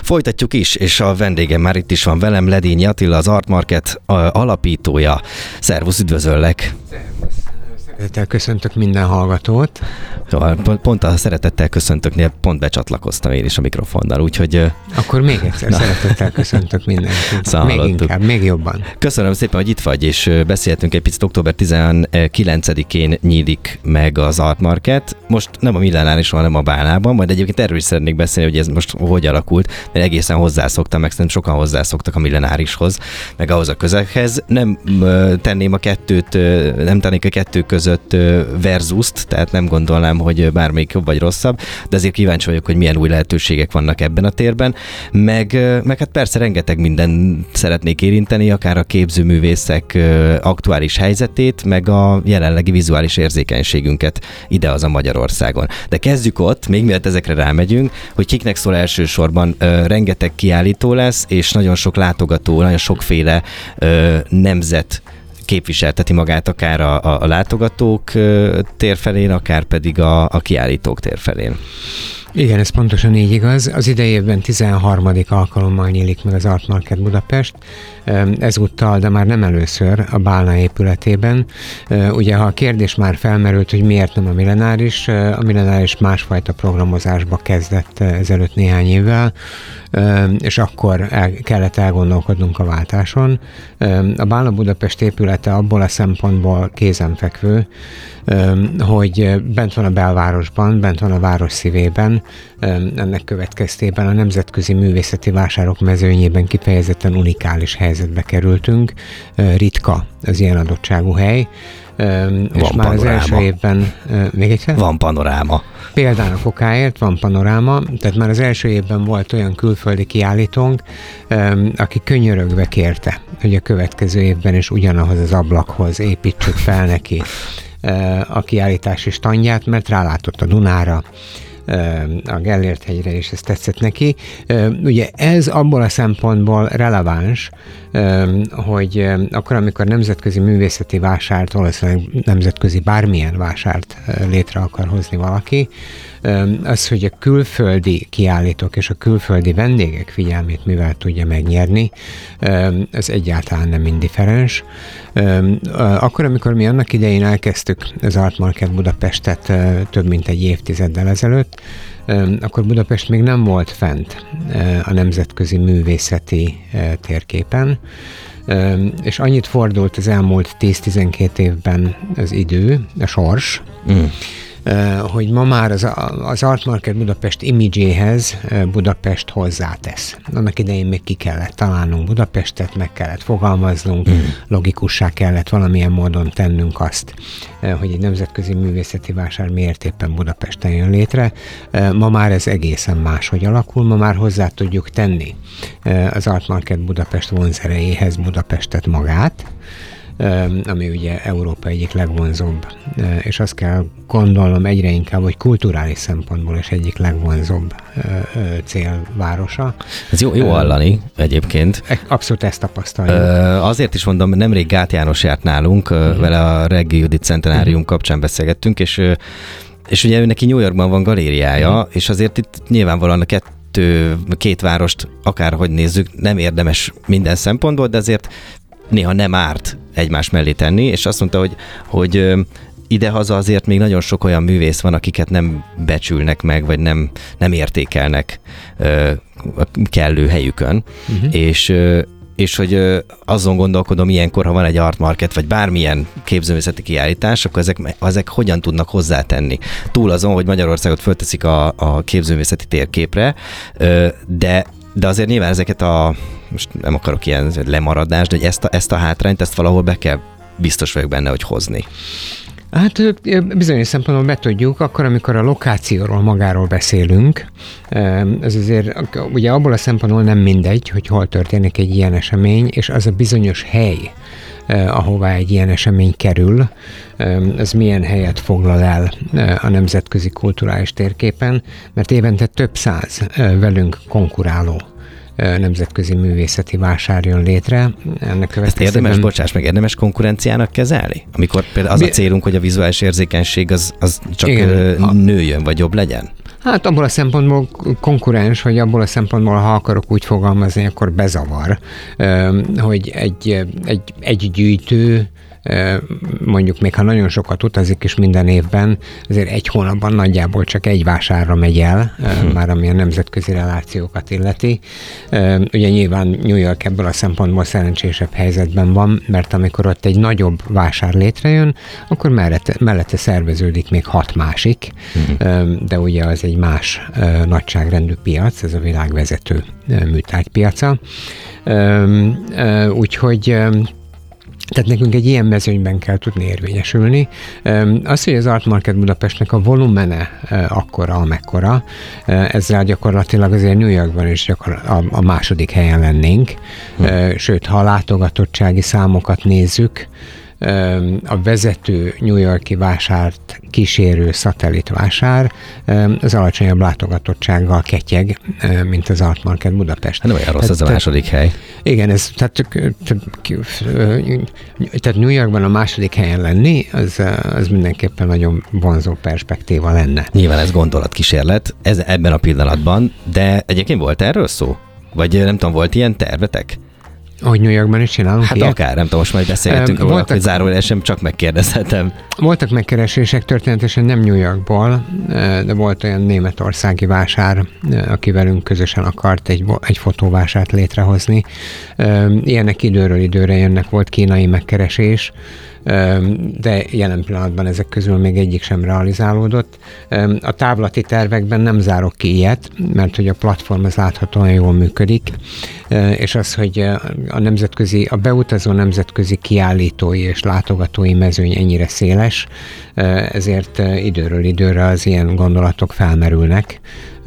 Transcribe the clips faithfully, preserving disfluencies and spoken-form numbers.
Folytatjuk is, és a vendégem már itt is van velem, Ledényi Attila, az Art Market alapítója. Szervusz, üdvözöllek! Szervusz! Szeretettel köszöntök minden hallgatót. Pont a szeretettel köszöntöknél pont becsatlakoztam én is a mikrofonnal, úgyhogy... Akkor még egyszer szeretettel köszöntök mindenkit. Szóval még inkább, még jobban. Köszönöm szépen, hogy itt vagy, és beszéltünk egy picit. Október tizenkilencedikén nyílik meg az Art Market. Most nem a Millenárison, hanem a Bálnában, majd egyébként erről is szeretnék beszélni, hogy ez most hogy alakult, mert egészen hozzászoktam, meg szerintem sokan hozzászoktak a Millenárishoz, meg ahhoz a közeghez. Nem tenném a kettőt, nem tennék a kettő között verzuszt, tehát nem gondolnám, hogy bármelyik jobb vagy rosszabb, de azért kíváncsi vagyok, hogy milyen új lehetőségek vannak ebben a térben, meg, meg hát persze rengeteg mindent szeretnék érinteni, akár a képzőművészek aktuális helyzetét, meg a jelenlegi vizuális érzékenységünket ide-haza Magyarországon. De kezdjük ott, még mielőtt ezekre rámegyünk, hogy kiknek szól elsősorban, rengeteg kiállító lesz, és nagyon sok látogató, nagyon sokféle nemzet képviselteti magát akár a, a, a látogatók térfelén, akár pedig a, a kiállítók térfelén. Igen, ez pontosan így igaz. Az idei évben tizenharmadik alkalommal nyílik meg az Art Market Budapest, ezúttal, de már nem először a Bálna épületében. Ugye, ha a kérdés már felmerült, hogy miért nem a Millenáris, a Millenáris másfajta programozásba kezdett ezelőtt néhány évvel, és akkor el, kellett elgondolkodnunk a váltáson. A Bálna Budapest épülete abból a szempontból kézenfekvő, hogy bent van a belvárosban, bent van a város szívében, ennek következtében a nemzetközi művészeti vásárok mezőnyében kifejezetten unikális helyzetbe kerültünk. Ritka az ilyen adottságú hely. Van és már panoráma. Az első évben... Még egyszer? Van panoráma. Például a fokáért van panoráma, tehát már az első évben volt olyan külföldi kiállítónk, aki könyörögve kérte, hogy a következő évben is ugyanahoz az ablakhoz építsük fel neki a kiállítási standját, mert rálátott a Dunára, a Gellért-hegyre, és ez tetszett neki. Ugye ez abból a szempontból releváns, hogy akkor, amikor nemzetközi művészeti vásárt, valószínűleg nemzetközi bármilyen vásárt létre akar hozni valaki, az, hogy a külföldi kiállítók és a külföldi vendégek figyelmét mivel tudja megnyerni, ez egyáltalán nem indiferens. Akkor, amikor mi annak idején elkezdtük az Art Market Budapestet több mint egy évtizeddel ezelőtt, akkor Budapest még nem volt fent a nemzetközi művészeti térképen, és annyit fordult az elmúlt tíz-tizenkét évben az idő, a sors, mm. hogy ma már az, az Art Market Budapest imidzséhez Budapest hozzátesz. Annak idején még ki kellett találnunk Budapestet, meg kellett fogalmaznunk, mm. logikussá kellett valamilyen módon tennünk azt, hogy egy nemzetközi művészeti vásár miért éppen Budapesten jön létre. Ma már ez egészen máshogy alakul, ma már hozzá tudjuk tenni az Art Market Budapest vonzerejéhez Budapestet magát, ami ugye Európa egyik legvonzóbb, és azt kell gondolnom egyre inkább, hogy kulturális szempontból is egyik legvonzóbb célvárosa. Ez jó, jó hallani egyébként. Abszolút ezt tapasztaljuk. Azért is mondom, nemrég Gát János járt nálunk, uh-huh. vele a Reggi Judit Centenárium uh-huh. kapcsán beszélgettünk, és, és ugye ő neki New Yorkban van galériája, uh-huh. és azért itt nyilvánvalóan a kettő, két várost akárhogy nézzük, nem érdemes minden szempontból, de azért néha nem árt egymás mellé tenni, és azt mondta, hogy, hogy idehaza azért még nagyon sok olyan művész van, akiket nem becsülnek meg, vagy nem, nem értékelnek a kellő helyükön, uh-huh. és, és hogy azon gondolkodom ilyenkor, ha van egy art market, vagy bármilyen képzőművészeti kiállítás, akkor ezek, ezek hogyan tudnak hozzátenni. Túl azon, hogy Magyarországot fölteszik a, a képzőművészeti térképre, de De azért nyilván ezeket a, most nem akarok ilyen lemaradást, de hogy ezt a, ezt a hátrányt, ezt valahol be kell, biztos vagyok benne, hogy hozni. Hát bizonyos szempontból be tudjuk, akkor, amikor a lokációról magáról beszélünk, ez azért ugye abból a szempontból nem mindegy, hogy hol történik egy ilyen esemény, és az a bizonyos hely, ahová egy ilyen esemény kerül, ez milyen helyet foglal el a nemzetközi kulturális térképen, mert évente több száz velünk konkuráló nemzetközi művészeti vásár jön létre. Ennek Ezt érdemes, bocsáss meg, érdemes konkurenciának kezelni? Amikor például az a célunk, hogy a vizuális érzékenység az, az csak Igen. nőjön, vagy jobb legyen? Hát abból a szempontból konkurens, vagy abból a szempontból, ha akarok úgy fogalmazni, akkor bezavar, hogy egy, egy, egy gyűjtő, mondjuk még ha nagyon sokat utazik is minden évben, azért egy hónapban nagyjából csak egy vásárra megy el, hmm. már ami a nemzetközi relációkat illeti. Ugye nyilván New York ebből a szempontból szerencsésebb helyzetben van, mert amikor ott egy nagyobb vásár létrejön, akkor mellette, mellette szerveződik még hat másik, hmm. de ugye az egy más nagyságrendű piac, ez a világ vezető műtárgypiaca. Úgyhogy tehát nekünk egy ilyen mezőnyben kell tudni érvényesülni. Az, hogy az Art Market Budapestnek a volumene akkora, amekkora, ezzel gyakorlatilag azért New Yorkban is gyakor- a, a második helyen lennénk. Hmm. Sőt, ha a látogatottsági számokat nézzük, a vezető New York-i vásárt kísérő szatellitvásár az alacsonyabb látogatottsággal ketyeg, mint az Art Market Budapest. Hát nem olyan rossz ez a második hely. Igen, ez, tehát, tehát New Yorkban a második helyen lenni, az, az mindenképpen nagyon vonzó perspektíva lenne. Nyilván ez gondolatkísérlet ez ebben a pillanatban, de egyébként volt erről szó? Vagy nem tudom, volt ilyen tervetek? Hogy New Yorkban is csinálunk Hát ilyet? akár, nem tudom, most majd beszélgetünk um, róla, hogy zárójelesen csak megkérdezhetem. Voltak megkeresések, történetesen nem New Yorkból, de volt olyan németországi vásár, aki velünk közösen akart egy, egy fotóvásárt létrehozni. Ilyenek időről időre jönnek, volt kínai megkeresés, de jelen pillanatban ezek közül még egyik sem realizálódott. A távlati tervekben nem zárok ki ilyet, mert hogy a platform az láthatóan jól működik, és az, hogy a nemzetközi, a beutazó nemzetközi kiállítói és látogatói mezőny ennyire széles, ezért időről időre az ilyen gondolatok felmerülnek.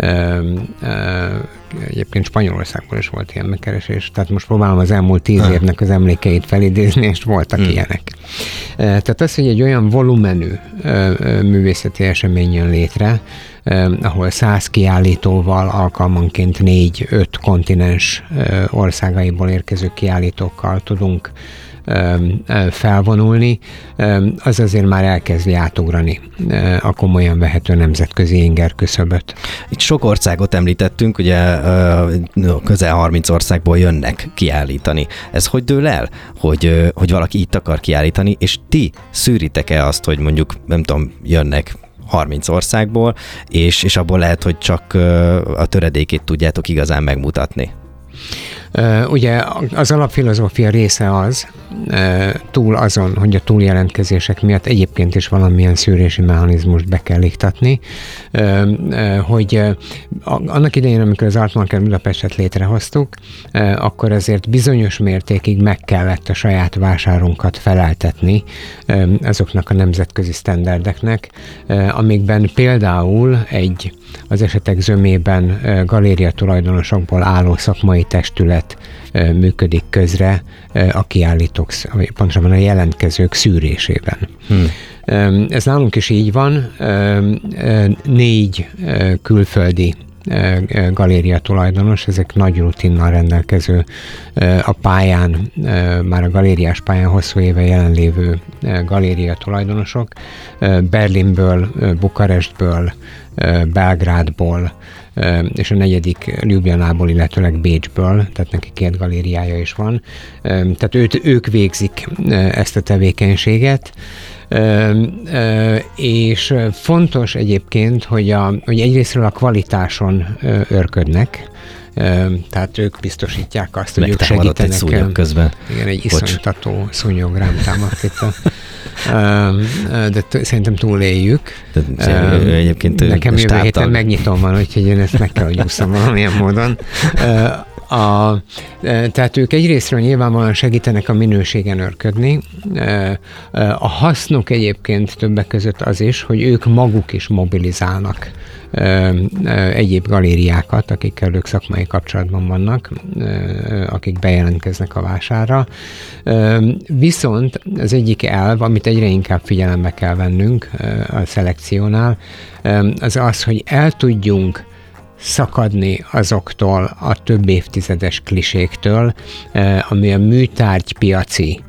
Egyébként Spanyolországban is volt ilyen megkeresés, tehát most próbálom az elmúlt tíz évnek az emlékeit felidézni, és voltak hmm. ilyenek. Tehát az, hogy egy olyan volumenű művészeti esemény jön létre, ahol száz kiállítóval, alkalmanként négy-öt kontinens országaiból érkező kiállítókkal tudunk felvonulni, az azért már elkezdi átugrani a komolyan vehető nemzetközi inger küszöböt. Itt sok országot említettünk, ugye közel harminc országból jönnek kiállítani. Ez hogy dől el, hogy, hogy valaki itt akar kiállítani, és ti szűritek-e azt, hogy mondjuk, nem tudom, jönnek harminc országból, és, és abból lehet, hogy csak a töredékét tudjátok igazán megmutatni? Uh, ugye az alapfilozófia része az, uh, túl azon, hogy a túljelentkezések miatt egyébként is valamilyen szűrési mechanizmust be kell iktatni, uh, uh, hogy uh, annak idején, amikor az Art Market Budapestet létrehoztuk, uh, akkor azért bizonyos mértékig meg kellett a saját vásárunkat feleltetni uh, azoknak a nemzetközi sztenderdeknek, uh, amikben például egy az esetek zömében galéria tulajdonosokból álló szakmai testület működik közre a kiállítók, pontosabban a jelentkezők szűrésében. Hmm. Ez nálunk is így van. Négy külföldi galéria tulajdonos, ezek nagy rutinnal rendelkező, a pályán, már a galériás pályán hosszú éve jelenlévő galéria tulajdonosok, Berlinből, Bukarestből, Belgrádból, és a negyedik Ljubljanából, illetőleg Bécsből, tehát neki két galériája is van. Tehát őt, ők végzik ezt a tevékenységet, és fontos egyébként, hogy, a, hogy egyrésztről a kvalitáson örködnek, tehát ők biztosítják azt, hogy ők segítenek. Egy szúnyog közben. Igen, egy iszonytató szúnyog rám támadt itt a, de t- szerintem túléljük. De, egyébként nekem jövő héten megnyitom van, úgyhogy én ezt meg kell, hogy ússzam valamilyen módon. A, tehát ők egyrésztről nyilvánvalóan segítenek a minőségen örködni. A hasznuk egyébként többek között az is, hogy ők maguk is mobilizálnak egyéb galériákat, akikkel ők szakmai kapcsolatban vannak, akik bejelentkeznek a vásárra. Viszont az egyik elv, amit egyre inkább figyelembe kell vennünk a szelekciónál, az az, hogy el tudjunk szakadni azoktól a több évtizedes kliséktől, ami a műtárgypiaci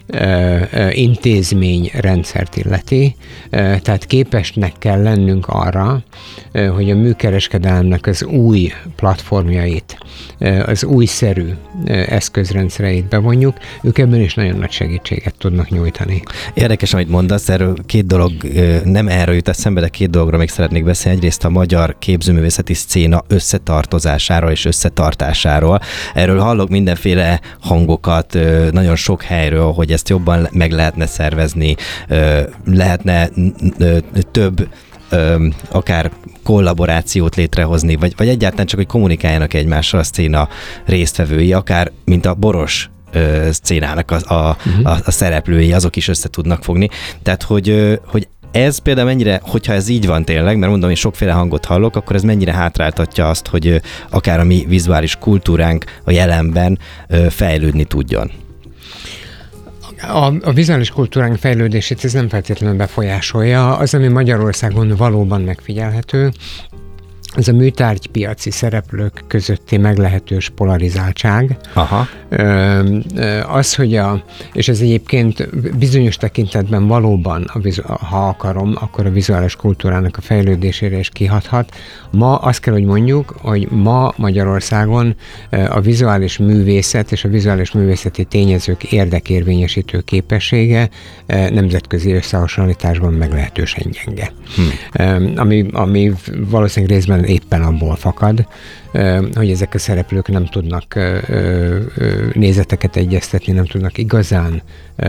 intézményrendszert illeti, tehát képesnek kell lennünk arra, hogy a műkereskedelemnek az új platformjait, az újszerű eszközrendszereit bevonjuk, ők ebben is nagyon nagy segítséget tudnak nyújtani. Érdekes, amit mondasz, erről két dolog, nem erről jut eszembe, de két dologra még szeretnék beszélni. Egyrészt a magyar képzőművészeti szcéna összetartozásáról és összetartásáról. Erről hallok mindenféle hangokat, nagyon sok helyről, hogy ezt jobban meg lehetne szervezni, lehetne több akár kollaborációt létrehozni, vagy, vagy egyáltalán csak, hogy kommunikáljanak egymással a szcéna résztvevői, akár mint a boros szcénának a, a, uh-huh. a, a szereplői, azok is össze tudnak fogni. Tehát, hogy, hogy ez például mennyire, hogyha ez így van tényleg, mert mondom, én sokféle hangot hallok, akkor ez mennyire hátráltatja azt, hogy akár a mi vizuális kultúránk a jelenben fejlődni tudjon. A, a vizuális kultúránk fejlődését ez nem feltétlenül befolyásolja. Az, ami Magyarországon valóban megfigyelhető, ez a műtárgypiaci szereplők közötti meglehetős polarizáltság. Aha. Az, hogy a, és ez egyébként bizonyos tekintetben valóban, a vizu, ha akarom, akkor a vizuális kultúrának a fejlődésére is kihathat. Ma azt kell, hogy mondjuk, hogy ma Magyarországon a vizuális művészet és a vizuális művészeti tényezők érdekérvényesítő képessége nemzetközi összehasonlításban meglehetősen gyenge. Hm. Ami, ami valószínűleg részben éppen abból fakad, hogy ezek a szereplők nem tudnak nézeteket egyeztetni, nem tudnak igazán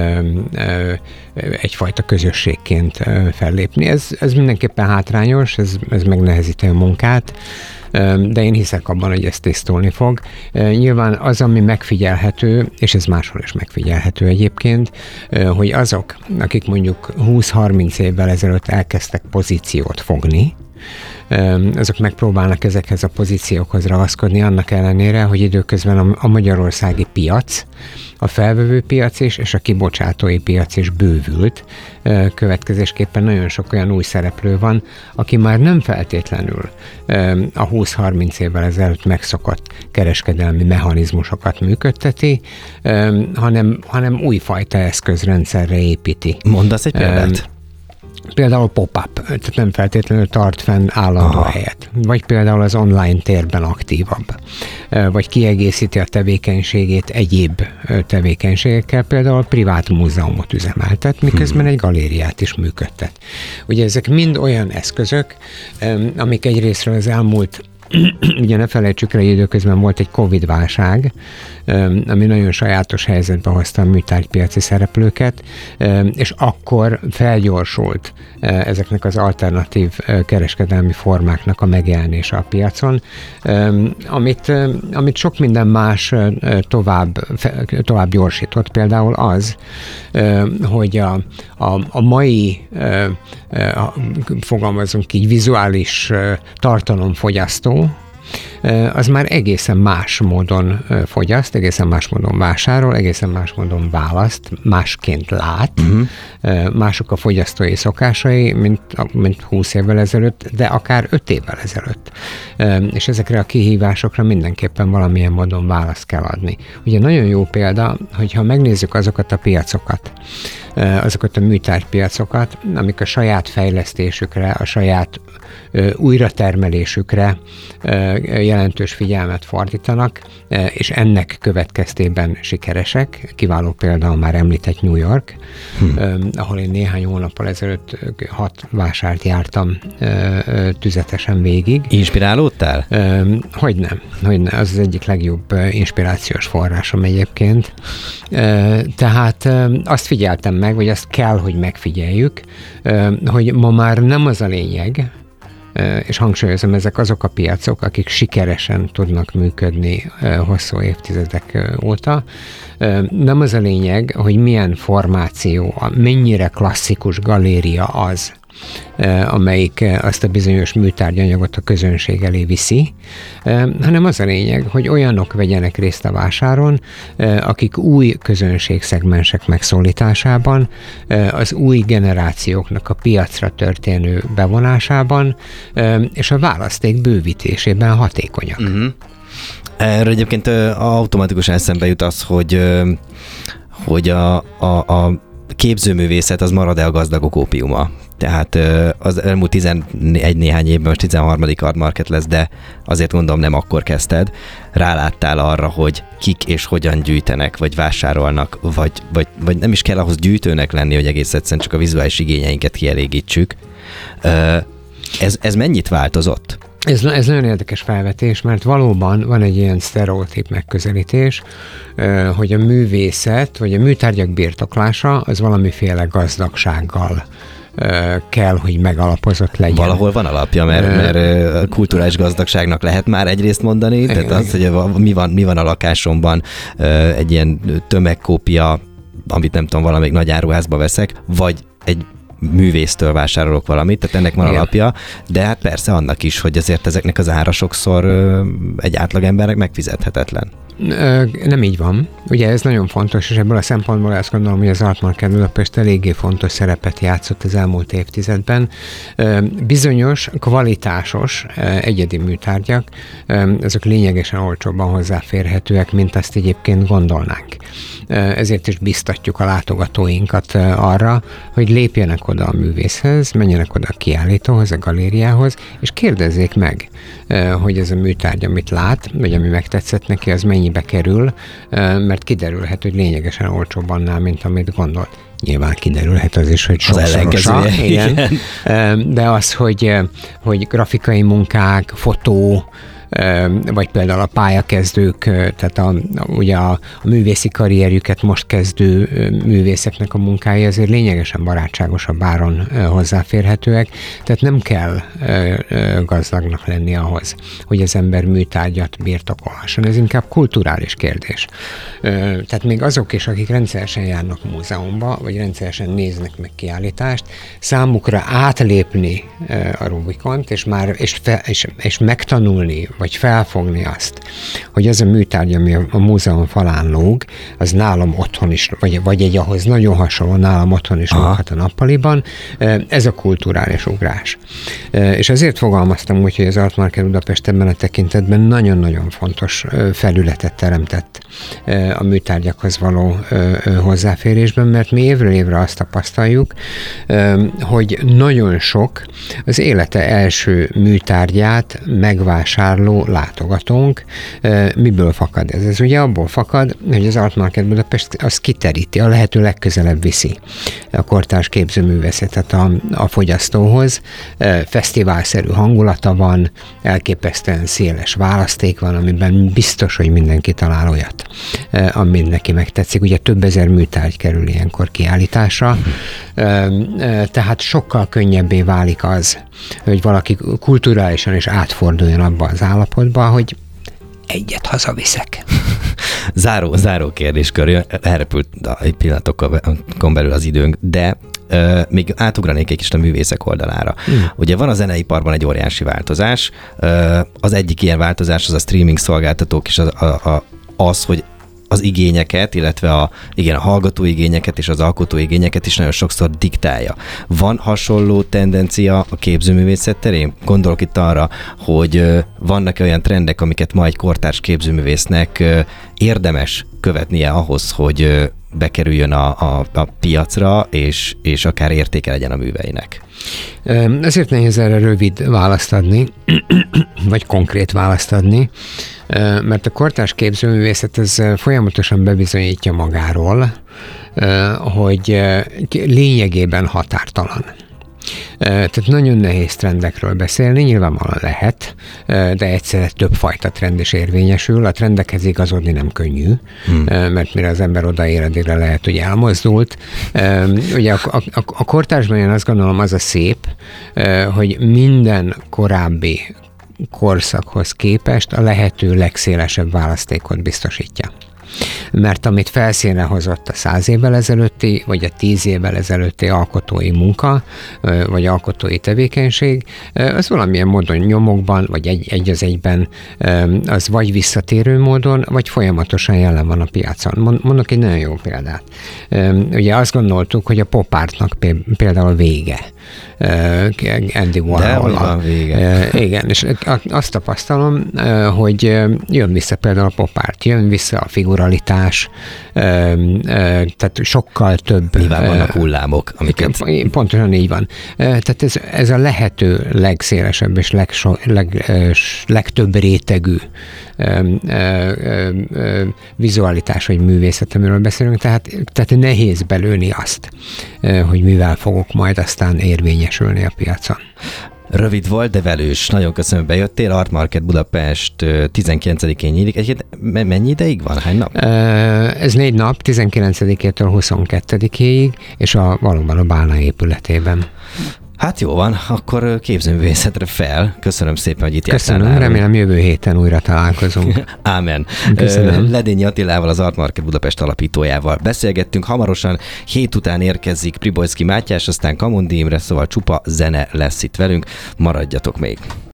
egyfajta közösségként fellépni. Ez, ez mindenképpen hátrányos, ez, ez megnehezíti a munkát, de én hiszek abban, hogy ez tisztulni fog. Nyilván az, ami megfigyelhető, és ez máshol is megfigyelhető egyébként, hogy azok, akik mondjuk húsz-harminc évvel ezelőtt elkezdtek pozíciót fogni, azok megpróbálnak ezekhez a pozíciókhoz ragaszkodni, annak ellenére, hogy időközben a, a magyarországi piac, a felvevő piac is, és a kibocsátói piac is bővült. Következésképpen nagyon sok olyan új szereplő van, aki már nem feltétlenül a húsz-harminc évvel ezelőtt megszokott kereskedelmi mechanizmusokat működteti, hanem, hanem újfajta eszközrendszerre építi. Mondasz egy példát? Például pop-up, tehát nem feltétlenül tart fenn állandó Aha. helyet. Vagy például az online térben aktívabb. Vagy kiegészíti a tevékenységét egyéb tevékenységekkel, például privát múzeumot üzemeltet, miközben hmm. egy galériát is működtet. Ugye ezek mind olyan eszközök, amik egyrésztről az elmúlt ugye ne felejtsük el, hogy időközben volt egy Covid-válság, ami nagyon sajátos helyzetbe hozta a műtárgypiaci szereplőket, és akkor felgyorsult ezeknek az alternatív kereskedelmi formáknak a megjelenése a piacon, amit, amit sok minden más tovább, tovább gyorsított. Például az, hogy a, a, a mai, fogalmazunk így, vizuális tartalomfogyasztó, az már egészen más módon fogyaszt, egészen más módon vásárol, egészen más módon választ, másként lát, uh-huh. mások a fogyasztói szokásai, mint, mint húsz évvel ezelőtt, de akár öt évvel ezelőtt. És ezekre a kihívásokra mindenképpen valamilyen módon választ kell adni. Ugye nagyon jó példa, hogyha megnézzük azokat a piacokat, azokat a műtárgypiacokat, amik a saját fejlesztésükre, a saját újratermelésükre jelentős figyelmet fordítanak, és ennek következtében sikeresek. Kiváló példa a már említett New York, hmm. ahol én néhány hónappal ezelőtt hat vásárt jártam tüzetesen végig. Inspirálódtál? Hogy nem, hogy nem. Az az egyik legjobb inspirációs forrásom egyébként. Tehát azt figyeltem meg, vagy azt kell, hogy megfigyeljük, hogy ma már nem az a lényeg, és hangsúlyozom, ezek azok a piacok, akik sikeresen tudnak működni hosszú évtizedek óta. Nem az a lényeg, hogy milyen formáció, mennyire klasszikus galéria az, amelyik azt a bizonyos műtárgyanyagot a közönség elé viszi, hanem az a lényeg, hogy olyanok vegyenek részt a vásáron, akik új közönségszegmensek megszólításában, az új generációknak a piacra történő bevonásában, és a választék bővítésében hatékonyak. Uh-huh. Erről egyébként automatikusan eszembe jut az, hogy hogy a, a, a képzőművészet az marad-e a gazdagok ópiuma. Tehát az elmúlt tizenegy néhány évben, most tizenharmadik Art Market lesz, de azért gondolom nem akkor kezdted. Ráláttál arra, hogy kik és hogyan gyűjtenek, vagy vásárolnak, vagy, vagy, vagy nem is kell ahhoz gyűjtőnek lenni, hogy egész egyszerűen csak a vizuális igényeinket kielégítsük. Ez, ez mennyit változott? Ez, ez nagyon érdekes felvetés, mert valóban van egy ilyen sztereotíp megközelítés, hogy a művészet, vagy a műtárgyak birtoklása az valamiféle gazdagsággal kell, hogy megalapozott legyen. Valahol van alapja, mert, mert kulturális gazdagságnak lehet már egyrészt mondani, tehát az, hogy mi van, mi van a lakásomban, egy ilyen tömegkópia, amit nem tudom, valamelyik nagy áruházba veszek, vagy egy művésztől vásárolok valamit, tehát ennek van alapja, de hát persze annak is, hogy azért ezeknek az ára sokszor egy átlagembernek megfizethetetlen. Nem így van. Ugye ez nagyon fontos, és ebből a szempontból azt gondolom, hogy az Art Market Budapest eléggé fontos szerepet játszott az elmúlt évtizedben. Bizonyos, kvalitásos egyedi műtárgyak, azok lényegesen olcsóbban hozzáférhetőek, mint azt egyébként gondolnánk. Ezért is biztatjuk a látogatóinkat arra, hogy lépjenek oda a művészhez, menjenek oda a kiállítóhoz, a galériához, és kérdezzék meg, hogy ez a műtárgy, amit lát, vagy ami megtetszett neki, az mennyibe kerül, mert kiderülhet, hogy lényegesen olcsóbb annál, mint amit gondolt. Nyilván kiderülhet az is, hogy sokszorosa, igen. De az, hogy, hogy grafikai munkák, fotó, vagy például a pályakezdők, tehát a, ugye a, a művészi karrierjüket most kezdő művészeknek a munkái azért lényegesen barátságosabb áron hozzáférhetőek, tehát nem kell gazdagnak lenni ahhoz, hogy az ember műtárgyat birtokolhasson. Ez inkább kulturális kérdés. Tehát még azok is, akik rendszeresen járnak múzeumba, vagy rendszeresen néznek meg kiállítást, számukra átlépni a Rubikont, és már és, fe, és, és megtanulni, vagy felfogni azt, hogy az a műtárgy, ami a múzeum falán lóg, az nálam otthon is, vagy, vagy egy ahhoz nagyon hasonló, nálam otthon is lóghat a nappaliban, ez a kulturális ugrás. És azért fogalmaztam úgy, hogy az Art Market Budapest ebben a tekintetben nagyon-nagyon fontos felületet teremtett a műtárgyakhoz való hozzáférésben, mert mi évről évre azt tapasztaljuk, hogy nagyon sok az élete első műtárgyát megvásárló látogatónk. Miből fakad ez? Ez ugye abból fakad, hogy az Art Market Budapest az kiteríti, a lehető legközelebb viszi a kortárs képzőművészetet a, a fogyasztóhoz. Fesztiválszerű hangulata van, elképesztően széles választék van, amiben biztos, hogy mindenki talál olyat, ami neki megtetszik. Ugye több ezer műtárgy kerül ilyenkor kiállításra, tehát sokkal könnyebbé válik az, hogy valaki kulturálisan is átforduljon abba az állapotba, hogy egyet Záró, záró kérdéskör, elrepült egy pillanatokon belül az időnk, de uh, még átugranék egy kicsit a művészek oldalára. Hmm. Ugye van a zeneiparban egy óriási változás, uh, az egyik ilyen változás az a streaming szolgáltatók, és az, a, a, az hogy az igényeket, illetve a, igen, a hallgató igényeket és az alkotó igényeket is nagyon sokszor diktálja. Van hasonló tendencia a képzőművészet terén? Gondolok itt arra, hogy vannak olyan trendek, amiket ma egy kortárs képzőművésznek érdemes követnie ahhoz, hogy bekerüljön a, a, a piacra, és, és akár értéke legyen a műveinek. Ezért nehéz erre rövid választ adni, vagy konkrét választ adni, mert a kortárs képzőművészet ez folyamatosan bebizonyítja magáról, hogy lényegében határtalan. Tehát nagyon nehéz trendekről beszélni, nyilvánvalóan lehet, de egyszerre többfajta trend is érvényesül. A trendekhez igazodni nem könnyű, hmm. mert mire az ember odaér, addigra lehet, hogy elmozdult. Ugye a, a, a kortársban én azt gondolom, az a szép, hogy minden korábbi korszakhoz képest a lehető legszélesebb választékot biztosítja. Mert amit felszínre hozott a száz évvel ezelőtti, vagy a tíz évvel ezelőtti alkotói munka, vagy alkotói tevékenység, az valamilyen módon nyomokban, vagy egy, egy az egyben, az vagy visszatérő módon, vagy folyamatosan jelen van a piacon. Mondok egy nagyon jó példát. Ugye azt gondoltuk, hogy a pop artnak például vége. Andy Warhol. Igen, és azt tapasztalom, hogy jön vissza például a pop art, jön vissza a figuralitás, tehát sokkal több... Nyilván vannak hullámok, amiket... Pontosan így van. Tehát ez, ez a lehető legszélesebb és legso, leg, legtöbb rétegű vizualitás vagy művészet, amiről beszélünk, tehát, tehát nehéz belőni azt, hogy mivel fogok majd aztán érvényesülni a piacon. Rövid volt, de velős. Nagyon köszönöm, hogy bejöttél. Art Market Budapest tizenkilencedikén nyílik. Egyébként mennyi ideig van? Hány nap? Ez négy nap, tizenkilencedikétől huszonkettedikéig, és a, valóban a Bálna épületében. Hát jó van, akkor képzőművészetre fel. Köszönöm szépen, hogy itt jártál. Köszönöm, remélem jövő héten újra találkozunk. Ámen. Köszönöm. Ledényi Attilával, az Art Market Budapest alapítójával beszélgettünk. Hamarosan hét után érkezik Pribojszky Mátyás, aztán Kamundi Imre, szóval csupa zene lesz itt velünk. Maradjatok még.